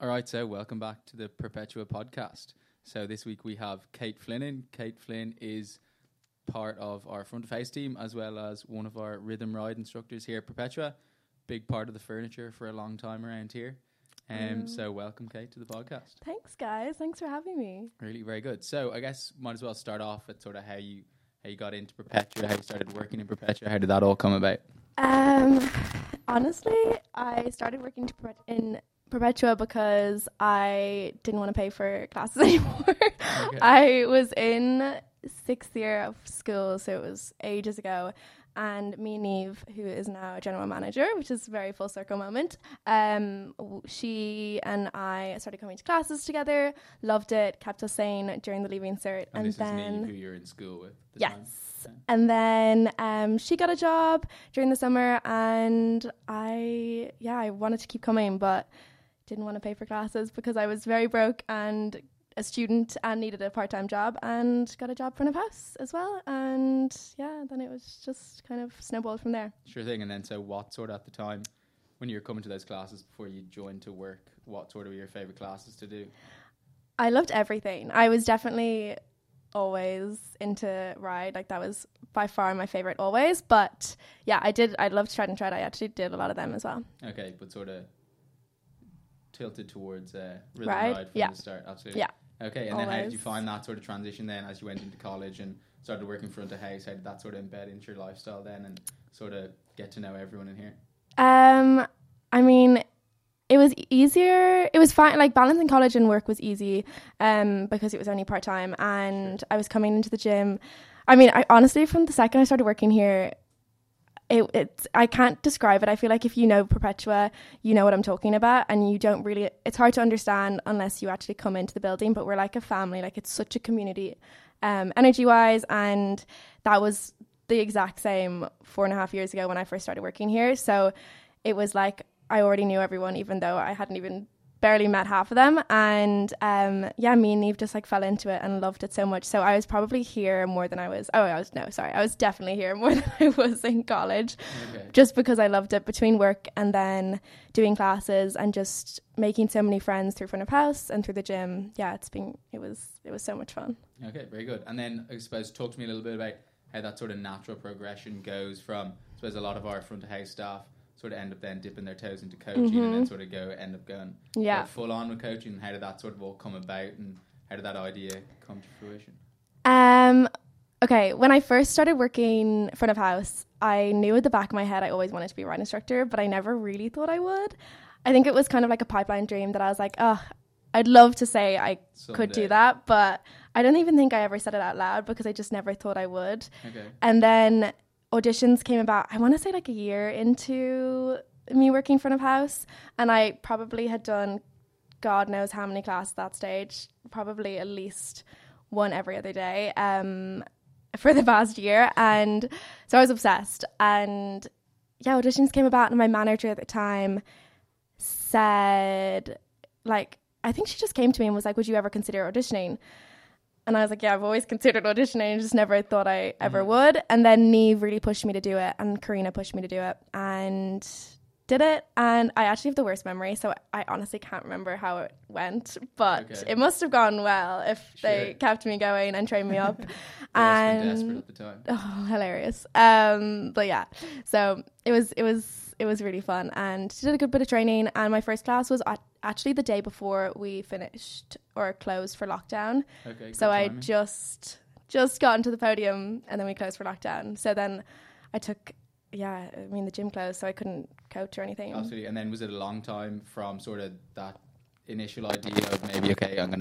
All right, so welcome back to the Perpetua podcast. So this week we have Kate Flynn in. Kate Flynn is part of our front of house team as well as one of our rhythm ride instructors here at Perpetua. Big part of the furniture for a long time around here. So welcome, Kate, to the podcast. Thanks, guys. Thanks for having me. Really, very good. So I guess might as well start off with sort of how you got into Perpetua, how you started working in Perpetua. How did that all come about? Honestly, I started working in Perpetua because I didn't want to pay for classes anymore. Okay. I was in 6th year of school, so it was ages ago. And me and Neve, who is now a general manager, which is a very full circle moment, she and I started coming to classes together, loved it, kept us sane during the Leaving Cert. And this then, is Neve, who you're in school with? Yes. Time? Okay. And then she got a job during the summer, and I wanted to keep coming, but didn't want to pay for classes because I was very broke and a student and needed a part-time job, and got a job front of house as well. And then it was just kind of snowballed from there. Sure thing. And then so what sort of at the time when you were coming to those classes before you joined to work, what sort of were your favourite classes to do? I loved everything. I was definitely always into ride. Like that was by far my favourite always. But yeah, I loved Stride and Tread. I actually did a lot of them as well. Okay, but sort of tilted towards rhythm ride from the start. Absolutely. Yeah. Okay, and then how did you find that sort of transition then as you went into college and started working front of house? How did that sort of embed into your lifestyle then and sort of get to know everyone in here? I mean, it was easier. It was fine. Like balancing college and work was easy because it was only part-time, and I was coming into the gym. I mean, I honestly, from the second I started working here, it's I can't describe it. I feel like if you know Perpetua, you know what I'm talking about, and you don't really, it's hard to understand unless you actually come into the building, but we're like a family. Like it's such a community energy wise, and that was the exact same 4.5 years ago when I first started working here. So it was like I already knew everyone, even though I hadn't even barely met half of them. And me and Neve just like fell into it and loved it so much. So I was probably here more than I was definitely here more than I was in college. Okay. Just because I loved it between work and then doing classes and just making so many friends through front of house and through the gym. Yeah, it was so much fun. Okay, very good. And then I suppose talk to me a little bit about how that sort of natural progression goes from, I suppose a lot of our front of house staff sort of end up then dipping their toes into coaching and then sort of end up going full on with coaching. How did that sort of all come about, and how did that idea come to fruition? Okay, when I first started working front of house, I knew at the back of my head I always wanted to be a ride instructor, but I never really thought I would. I think it was kind of like a pipeline dream that I was like, I'd love to say I could do that, but I don't even think I ever said it out loud because I just never thought I would. Okay. And then auditions came about, I want to say like a year into me working front of house, and I probably had done God knows how many classes at that stage, probably at least one every other day for the past year. And so I was obsessed, and auditions came about, and my manager at the time said, like, I think she just came to me and was like, would you ever consider auditioning? And I was like, yeah, I've always considered auditioning. I just never thought I ever would. And then Neve really pushed me to do it, and Karina pushed me to do it, and did it. And I actually have the worst memory, so I honestly can't remember how it went. But it must have gone well if they kept me going and trained me up. And desperate at the time. Oh, hilarious. But yeah, so it was really fun, and did a good bit of training. And my first class was actually the day before we finished or closed for lockdown. Okay, so I just got into the podium, and then we closed for lockdown. So then I took, the gym closed, so I couldn't coach or anything. Absolutely. And then was it a long time from sort of that initial idea of maybe, okay, I'm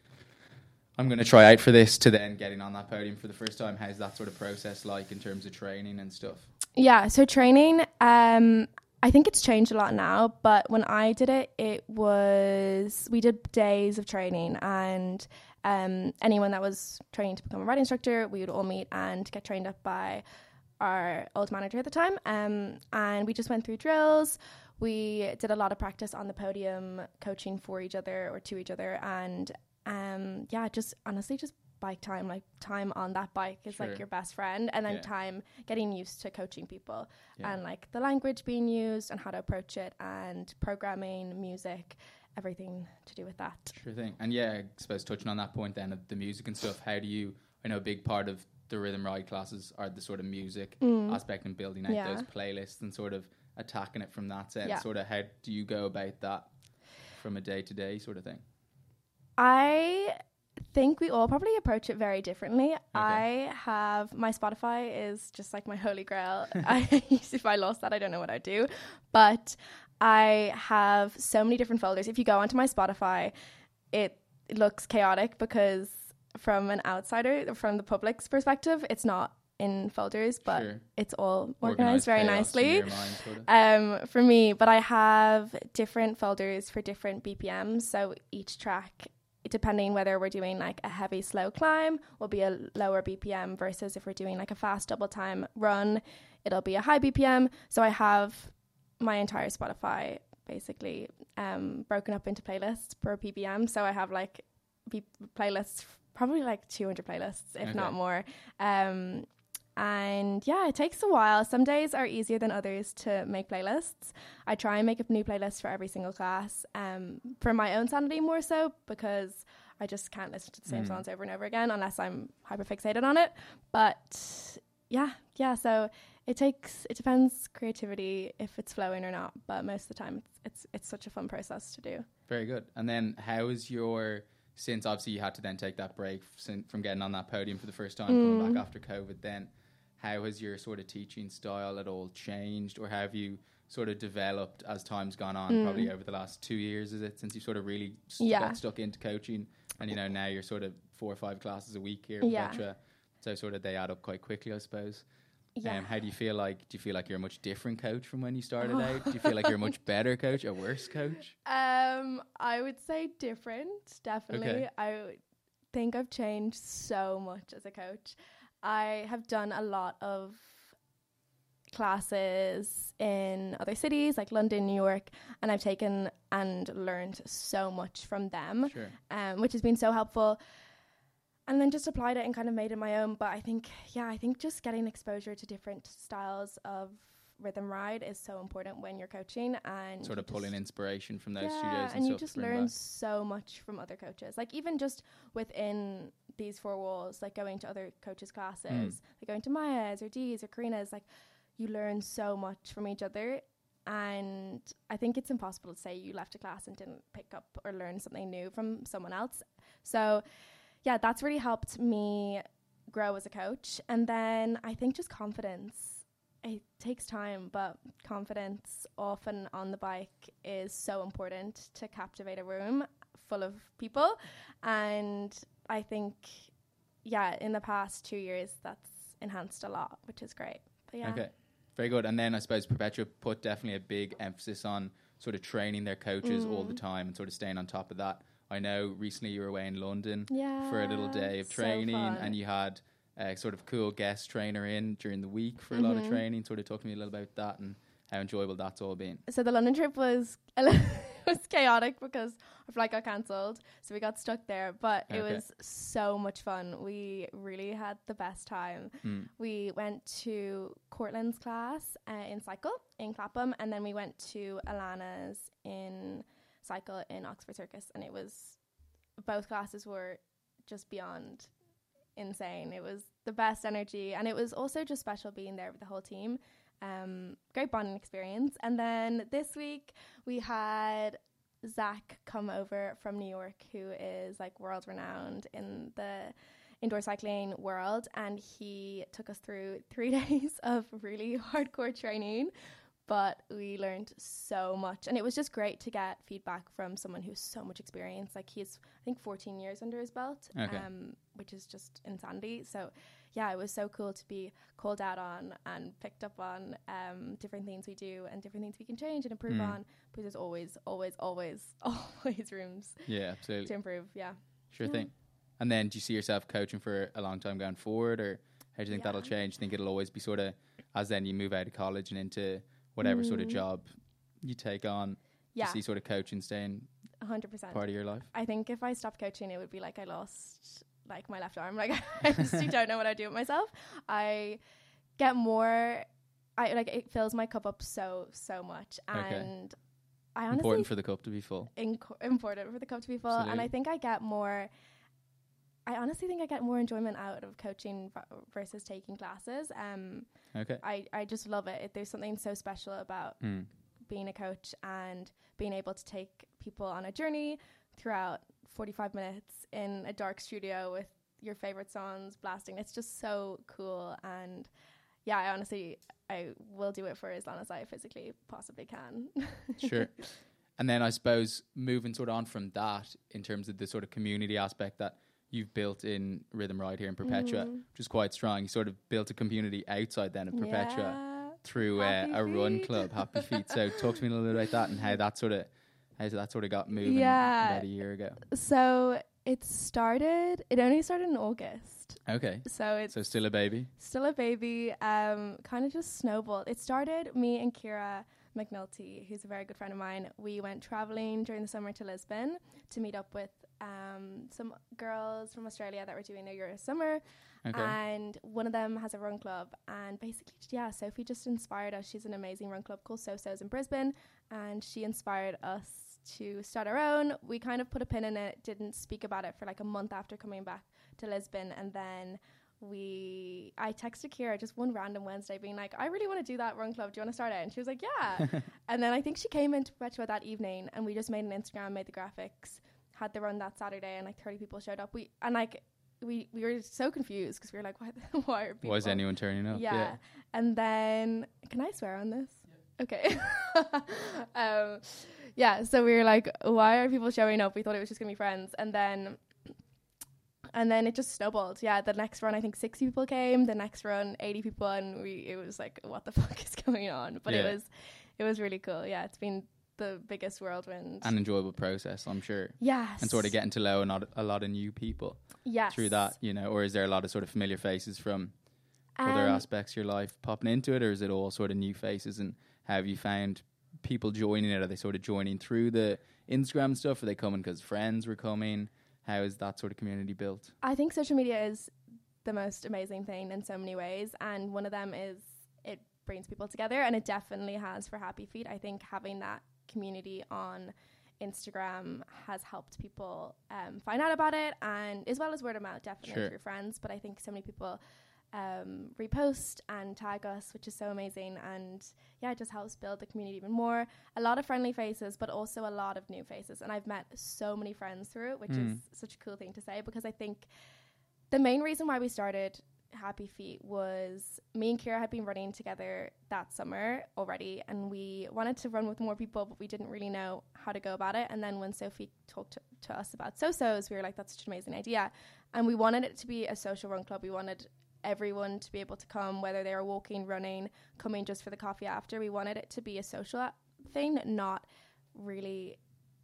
gonna try out for this, to then getting on that podium for the first time? How's that sort of process like in terms of training and stuff? Yeah, so training, I think it's changed a lot now, but when I did it, we did days of training, and anyone that was training to become a ride instructor, we would all meet and get trained up by our old manager at the time, and we just went through drills. We did a lot of practice on the podium, coaching for each other or to each other, and just honestly just bike time, like time on that bike is like your best friend, and then time getting used to coaching people and like the language being used and how to approach it, and programming, music, everything to do with that. Sure thing. And yeah, I suppose touching on that point then of the music and stuff, how do you, I know a big part of the Rhythm Ride classes are the sort of music aspect and building out those playlists and sort of attacking it from that sense. Sort of how do you go about that from a day-to-day sort of thing? I think we all probably approach it very differently. I have, my Spotify is just like my holy grail. If I lost that, I don't know what I'd do. But I have so many different folders. If you go onto my Spotify, it looks chaotic because from an outsider, from the public's perspective, it's not in folders, but it's all organized very nicely for me. But I have different folders for different BPMs. So each track, depending whether we're doing like a heavy slow climb, will be a lower BPM versus if we're doing like a fast double time run, it'll be a high BPM. So I have my entire Spotify basically broken up into playlists per BPM. So I have like playlists, probably like 200 playlists, if not more. And yeah, it takes a while. Some days are easier than others to make playlists. I try and make a new playlist for every single class, for my own sanity more so, because I just can't listen to the same songs over and over again unless I'm hyperfixated on it. But yeah, so it depends creativity if it's flowing or not, but most of the time it's such a fun process to do. Very good. And then how is since obviously you had to then take that break from getting on that podium for the first time, coming back after COVID, then how has your sort of teaching style at all changed, or have you sort of developed as time's gone on, probably over the last 2 years, is it, since you sort of really got stuck into coaching, and you know now you're sort of 4 or 5 classes a week here, etc. So sort of they add up quite quickly, I suppose. How do you feel like? Do you feel like you're a much different coach from when you started out? Do you feel like you're a much better coach, a worse coach? I would say different, definitely. Okay. I think I've changed so much as a coach. I have done a lot of classes in other cities like London, New York, and I've taken and learned so much from them, which has been so helpful. And then just applied it and kind of made it my own. But I think just getting exposure to different styles of rhythm ride is so important when you're coaching, and sort of pulling inspiration from those studios and you just learn so much from other coaches. Like even just within these 4 walls, like going to other coaches' classes, like going to Maya's or Dee's or Karina's, like you learn so much from each other. And I think it's impossible to say you left a class and didn't pick up or learn something new from someone else. So yeah, that's really helped me grow as a coach. And then I think just confidence. It takes time, but confidence often on the bike is so important to captivate a room full of people. And I think, in the past 2 years, that's enhanced a lot, which is great. But yeah. Okay, very good. And then I suppose Perpetua put definitely a big emphasis on sort of training their coaches all the time and sort of staying on top of that. I know recently you were away in London for a little day of training, and you had a sort of cool guest trainer in during the week for a lot of training. Sort of talk to me a little about that and how enjoyable that's all been. So the London trip was chaotic because our flight got cancelled, so we got stuck there, but it was so much fun. We really had the best time. We went to Cortland's class in cycle in Clapham, and then we went to Alana's in cycle in Oxford Circus, and both classes were just beyond insane. It was the best energy, and it was also just special being there with the whole team. Great bonding experience. And then this week we had Zach come over from New York, who is like world renowned in the indoor cycling world, and he took us through 3 days of really hardcore training. But we learned so much, and it was just great to get feedback from someone who's so much experience. Like he's, I think, 14 years under his belt, which is just insanity. So yeah, it was so cool to be called out on and picked up on different things we do and different things we can change and improve on, because there's always rooms to improve. Sure thing. And then do you see yourself coaching for a long time going forward, or how do you think that'll change? Do you think it'll always be sort of, as then you move out of college and into whatever sort of job you take on, you see sort of coaching staying 100% part of your life? I think if I stopped coaching, it would be like I lost like my left arm. Like I just don't know what I do with myself. I get more, it fills my cup up so much, and I honestly important for the cup to be full. Important for the cup to be full. Absolutely. And I think I honestly think I get more enjoyment out of coaching versus taking classes. Okay. I just love it. There's something so special about being a coach and being able to take people on a journey throughout 45 minutes in a dark studio with your favorite songs blasting. It's just so cool. And yeah, I will do it for as long as I physically possibly can. Sure. And then I suppose moving sort of on from that in terms of the sort of community aspect that you've built in Rhythm Ride here in Perpetua, which is quite strong. You sort of built a community outside then of Perpetua through a run club, Happy Feet. So talk to me a little bit about that and how that sort of got moving about a year ago. So it only started in August. Okay. So still a baby? Still a baby. Kind of just snowballed. It started, me and Kira McNulty, who's a very good friend of mine, we went traveling during the summer to Lisbon to meet up with some girls from Australia that were doing their Euro summer. Okay. And one of them has a run club, and basically, Sophie just inspired us. She's an amazing run club called So-So's in Brisbane, and she inspired us to start our own. We kind of put a pin in it, didn't speak about it for like a month after coming back to Lisbon, and then I texted Kira just one random Wednesday being like, I really want to do that run club, do you want to start it? And she was like, yeah. And then I think she came into Perpetua that evening, and we just made an Instagram, made the graphics, had the run that Saturday, and like 30 people showed up. We were so confused because we were like, why are people? Why is anyone turning up? Yeah. And then, can I swear on this? Okay. So we were like, why are people showing up? We thought it was just gonna be friends, and then it just snowballed. Yeah, the next run I think 60 people came, the next run 80 people, and it was like, what the fuck is going on? But it was really cool. Yeah, it's been the biggest whirlwind. An enjoyable process, I'm sure. Yes. And sort of getting to know a lot of new people. Yes. Through that, or is there a lot of sort of familiar faces from other aspects of your life popping into it, or is it all sort of new faces? And how have you found people joining it? Are they sort of joining through the Instagram stuff? Are they coming because friends were coming? How is that sort of community built? I think social media is the most amazing thing in so many ways, and one of them is it brings people together, and it definitely has for Happy Feet. I think having that community on Instagram has helped people find out about it, and as well as word of mouth, definitely through friends. But I think so many people repost and tag us, which is so amazing, and it just helps build the community even more. A lot of friendly faces, but also a lot of new faces, and I've met so many friends through it, which is such a cool thing to say, because I think the main reason why we started Happy Feet was me and Kira had been running together that summer already, and we wanted to run with more people, but we didn't really know how to go about it. And then when Sophie talked to us about So-So's, we were like, that's such an amazing idea, and we wanted it to be a social run club. We wanted everyone to be able to come, whether they were walking, running, coming just for the coffee after. We wanted it to be a social thing, not really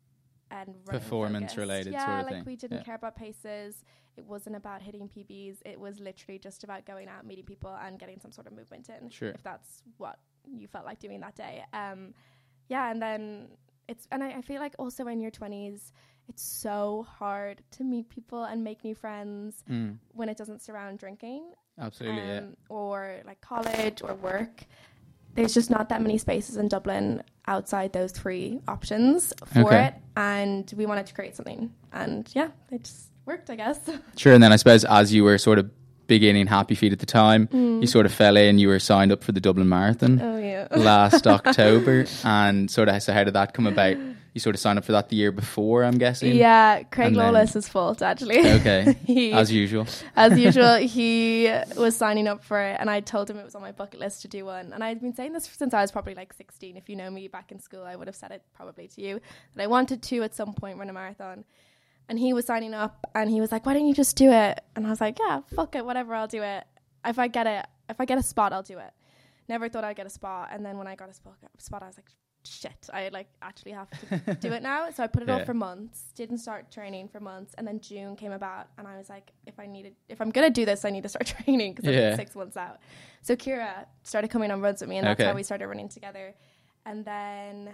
performance related sort of thing. Yeah, like we didn't care about paces. It wasn't about hitting PBs. It was literally just about going out, meeting people, and getting some sort of movement in. Sure. If that's what you felt like doing that day. And then I feel like also in your 20s, it's so hard to meet people and make new friends when it doesn't surround drinking. Absolutely, or like college or work. There's just not that many spaces in Dublin outside those three options for it, and we wanted to create something, and it just worked, I guess. Sure. And then I suppose as you were sort of beginning Happy Feet at the time, you sort of fell in, you were signed up for the Dublin Marathon last October, and so how did that come about? You sort of signed up for that the year before, I'm guessing. Yeah, Craig Lawless's fault, actually. Okay, as usual. As usual, he was signing up for it, and I told him it was on my bucket list to do one. And I'd been saying this since I was probably like 16. If you know me back in school, I would have said it probably to you, that I wanted to at some point run a marathon. And he was signing up, and he was like, why don't you just do it? And I was like, yeah, fuck it, whatever, I'll do it. If I get a spot, I'll do it. Never thought I'd get a spot. And then when I got a spot, I was like, shit, I actually have to do it now. So I put it off for months, didn't start training for months, and then June came about, and I was like, if I'm gonna do this, I need to start training, because I'm 6 months out. So Kira started coming on runs with me, and that's how we started running together. And then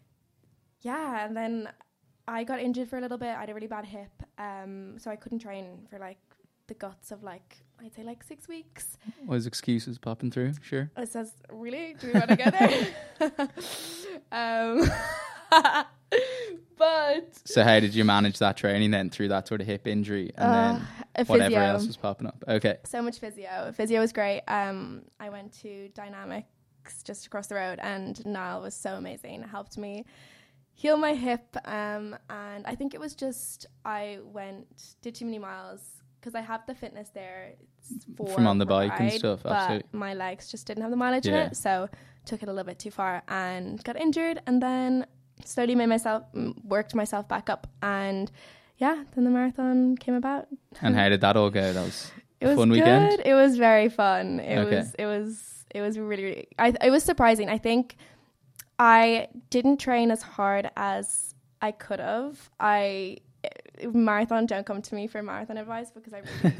I got injured for a little bit. I had a really bad hip, so I couldn't train for like the guts of I'd say 6 weeks. Was excuses popping through? Sure. It says, really? Do we want to go there? But So how did you manage that training then through that sort of hip injury and then whatever physio. else was popping up? Okay. So much physio. Physio was great. I went to Dynamics just across the road, and Niall was so amazing. It helped me heal my hip. And I think it was just did too many miles because I have the fitness there from on the bike ride, and stuff. Absolutely. but my legs just didn't have the mileage in Yeah. it, so took it a little bit too far and got injured, and then slowly worked myself back up, and then the marathon came about. And how did that all go? That was It was fun good. weekend? It was very fun. It Okay. was really it was surprising. I think I didn't train as hard as I could have. Marathon, don't come to me for marathon advice, because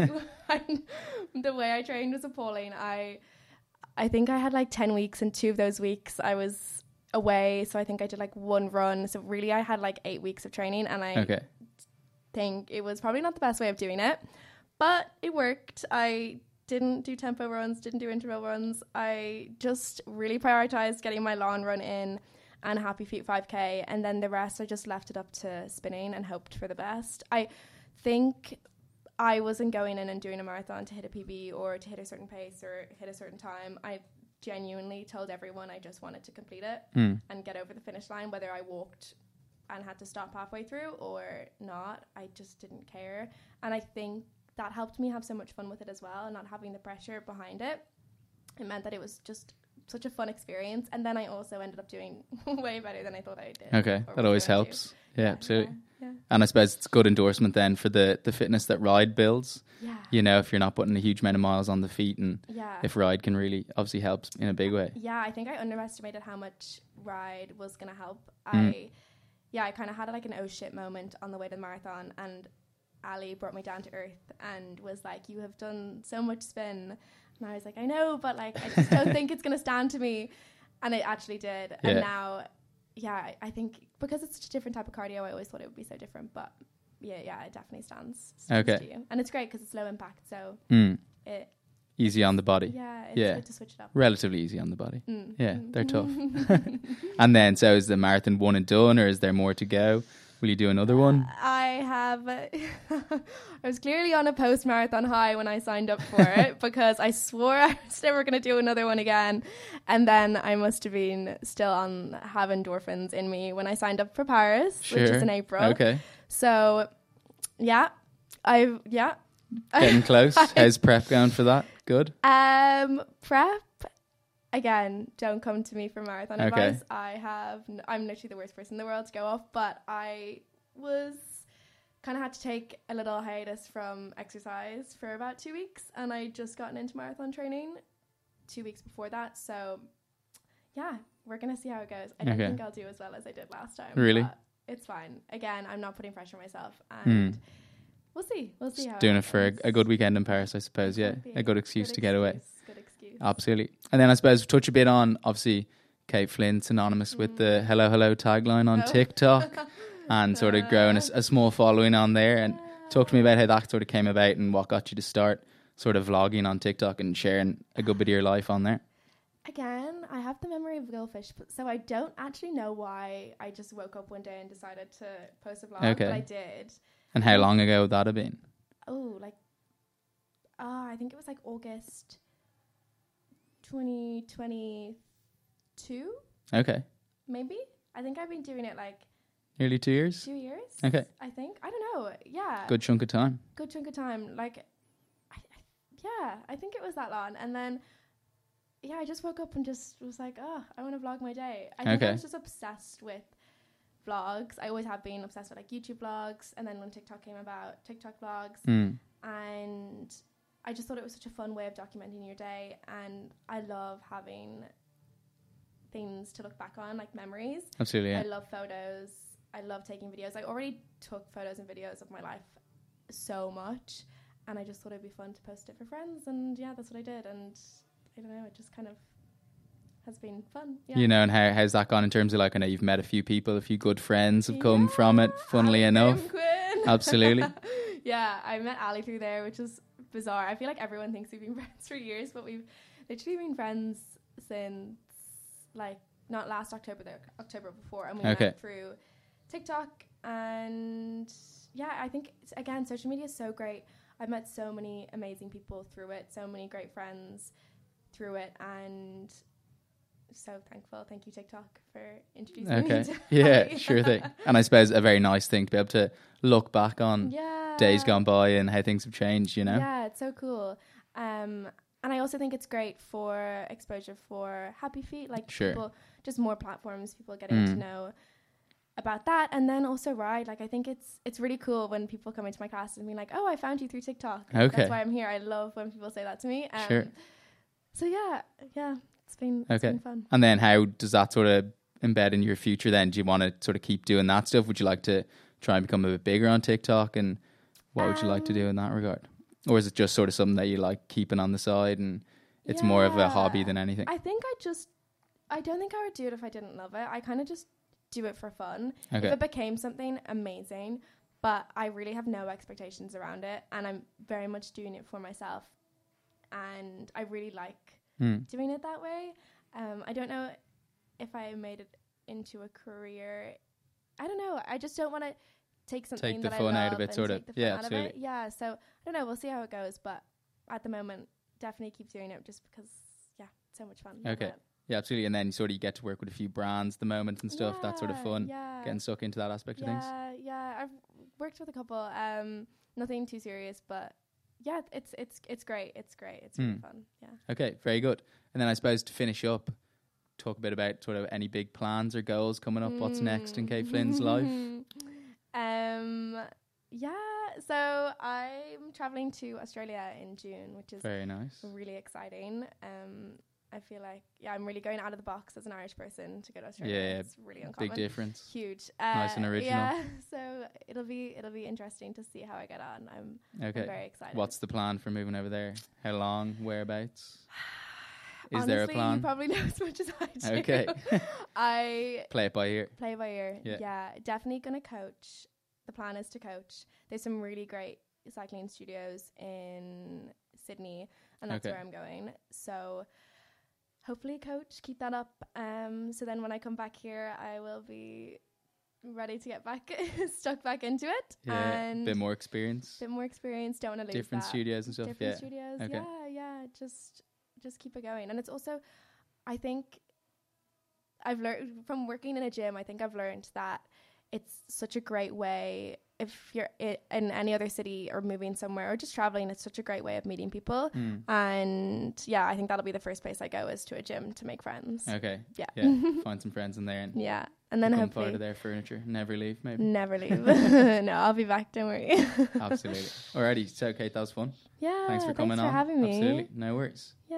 the way I trained was appalling. I think I had like 10 weeks, and 2 of those weeks I was away, so I think I did like 1 run. So really I had like 8 weeks of training, and I think it was probably not the best way of doing it, but it worked. I didn't do tempo runs, didn't do interval runs. I just really prioritized getting my lawn run in and Happy Feet 5K, and then the rest I just left it up to spinning and hoped for the best. I think I wasn't going in and doing a marathon to hit a PB or to hit a certain pace or hit a certain time. I genuinely told everyone I just wanted to complete it and get over the finish line, whether I walked and had to stop halfway through or not. I just didn't care, and I think that helped me have so much fun with it as well, and not having the pressure behind it. It meant that it was just such a fun experience, and then I also ended up doing way better than I thought I did. Okay, that always helps. Yeah, absolutely. Yeah. And I suppose it's good endorsement then for the fitness that Ride builds. Yeah. You know, if you're not putting a huge amount of miles on the feet, and Yeah. if Ride can really obviously help in a big way. Yeah, I think I underestimated how much Ride was going to help. I kind of had like an oh shit moment on the way to the marathon, and Ali brought me down to earth and was like, you have done so much spin. And I was like, I know, but like, I just don't think it's going to stand to me. And it actually did. Yeah. And now, I think because it's such a different type of cardio, I always thought it would be so different. But yeah, it definitely stands Okay. to you. And it's great because it's low impact. So it, Easy on the body. it's Yeah. good to switch it up. Relatively easy on the body. Yeah, they're tough. And then, so is the marathon one and done, or is there more to go? Will you do another one? I have. I was clearly on a post-marathon high when I signed up for it, because I swore I was never going to do another one again. And then I must have been still have endorphins in me when I signed up for Paris, which is in April. Okay. So, Getting close. How's prep going for that? Good? Prep. Again, don't come to me for marathon Okay. advice. I'm literally the worst person in the world to go off, but I was kind of had to take a little hiatus from exercise for about 2 weeks, and I just gotten into marathon training 2 weeks before that. So yeah, we're going to see how it goes. I don't think I'll do as well as I did last time. Really? But it's fine. Again, I'm not putting pressure on myself, and we'll see how Doing it happens. for a good weekend in Paris, I suppose. Yeah, Could be. a good excuse to get away. Good excuse. Absolutely. And then I suppose touch a bit on, obviously, Kate Flynn, synonymous with the Hello Hello tagline on TikTok, and sort of growing a small following on there. And talk to me about how that sort of came about and what got you to start sort of vlogging on TikTok and sharing a good bit of your life on there. Again, I have the memory of goldfish, so I don't actually know why I just woke up one day and decided to post a vlog, Okay. but I did. And how long ago would that have been? I think it was like August 2022, Okay. maybe. I think I've been doing it like Nearly 2 years? 2 years. Okay. I think. I don't know. Yeah. Good chunk of time. Good chunk of time. Like, I think it was that long. And then, I just woke up and just was like, oh, I want to vlog my day. I think I was just obsessed with vlogs. I always have been obsessed with like YouTube vlogs. And then when TikTok came about, TikTok vlogs. And I just thought it was such a fun way of documenting your day. And I love having things to look back on, like memories. Absolutely, yeah. I love photos. I love taking videos. I already took photos and videos of my life so much, and I just thought it'd be fun to post it for friends, and that's what I did. And I don't know, it just kind of has been fun. Yeah. You know, and how's that gone in terms of, like, I know you've met a few people, a few good friends have come from it, funnily enough. Quinn. Absolutely. Yeah, I met Ali through there, which is bizarre. I feel like everyone thinks we've been friends for years, but we've literally been friends since like not last October, the October before, and we Okay. met through TikTok. And yeah, I think again, social media is so great. I've met so many amazing people through it, so many great friends through it, and so thankful. Thank you, TikTok, for introducing me Okay. to Yeah, Harry. sure thing. And I suppose a very nice thing to be able to look back on Yeah. days gone by and how things have changed, you know? Yeah, it's so cool. And I also think it's great for exposure for Happy Feet, like Sure. people, just more platforms, people getting to know about that. And then also Ride, like I think it's really cool when people come into my class and be like, oh, I found you through TikTok. Okay. That's why I'm here. I love when people say that to me. Sure. So yeah, it's been fun. And then how does that sort of embed in your future then? Do you want to sort of keep doing that stuff? Would you like to try and become a bit bigger on TikTok? And what would you like to do in that regard? Or is it just sort of something that you like keeping on the side and it's more of a hobby than anything? I think I don't think I would do it if I didn't love it. I kind of just do it for fun. Okay. If it became something amazing, but I really have no expectations around it, and I'm very much doing it for myself, and I really like doing it that way. I don't know if I made it into a career. I don't know. I just don't want to take something the that fun I out love of it, and sort of. take the fun Yeah, out of absolutely. it. Yeah, so I don't know. We'll see how it goes, but at the moment, definitely keep doing it just because, yeah, it's so much fun. Okay. Yeah, absolutely. And then you get to work with a few brands at the moment and stuff. That's sort of fun. Yeah. Getting stuck into that aspect of things. Yeah. I've worked with a couple. Nothing too serious, but yeah, it's great. It's great. It's really fun. Yeah. Okay, very good. And then I suppose to finish up, talk a bit about sort of any big plans or goals coming up. What's next in Kate Flynn's life? Yeah, so I'm traveling to Australia in June, which is Very nice. really exciting. I feel like, I'm really going out of the box as an Irish person to go to Australia. Yeah, It's really uncommon. big difference. Huge. Nice and original. Yeah, so it'll be interesting to see how I get on. I'm very excited. What's the plan for moving over there? How long? Whereabouts? Is Honestly, there a plan? You probably know as much as I do. Okay. I Play it by ear. play by ear. Yeah. Yeah, definitely going to coach. The plan is to coach. There's some really great cycling studios in Sydney, and that's Okay. where I'm going. So hopefully coach, keep that up. So then when I come back here, I will be ready to get back, stuck back into it. Yeah, And bit more experience. Don't want to lose Different that. studios and stuff. Different Yeah. studios. Okay. Yeah. Just keep it going. And it's also, I think I've learned from working in a gym, I think I've learned that it's such a great way if you're in any other city or moving somewhere or just traveling. It's such a great way of meeting people. And yeah, I think that'll be the first place I go is to a gym to make friends. Okay. Yeah. Find some friends in there and Yeah. And then become part hopefully of their furniture. Never leave, maybe. never leave. No, I'll be back. Don't worry. Absolutely. Alrighty. So, Kate, that was fun. Yeah. Thanks for coming on. Thanks for having me. Absolutely. No worries.